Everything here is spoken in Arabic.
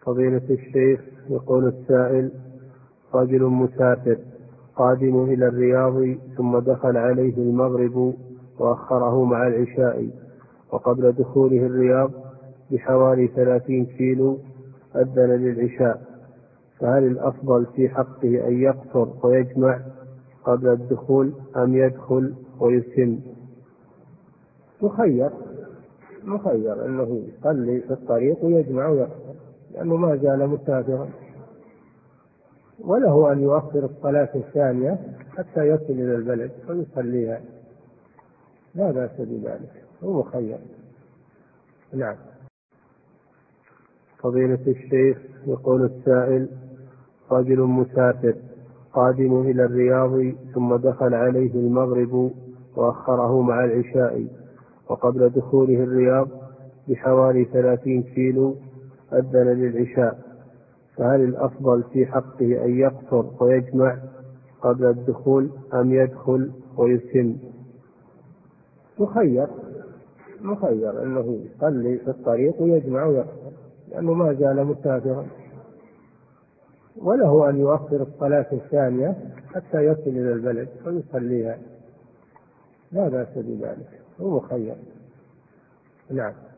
فضيلة الشيخ، يقول السائل: رجل مسافر قادم إلى الرياض ثم دخل عليه المغرب وأخره مع العشاء، وقبل دخوله الرياض بحوالي 30 كيلو أذن للعشاء، فهل الأفضل في حقه أن يقصر ويجمع قبل الدخول أم يدخل ويتم؟ مخير أنه يصلي في الطريق ويجمع ويقصر، لأنه ما زال مسافرا، وله أن يؤخر الصلاة الثانية حتى يصل إلى البلد ويصليها، لا بأس بذلك، هو مخير. نعم. فضيلة الشيخ، يقول السائل: رجل مسافر قادم إلى الرياض ثم دخل عليه المغرب وأخره مع العشاء، وقبل دخوله الرياض بحوالي 30 كيلو أذن للعشاء، فهل الأفضل في حقه أن يقصر ويجمع قبل الدخول أم يدخل ويتم؟ مخير أنه يصلي في الطريق ويجمع ويقصر، لأنه ما زال مسافرا، وله أن يؤخر الصلاة الثانية حتى يصل إلى البلد ويصليها، لا بأس بذلك، هو مخير. نعم.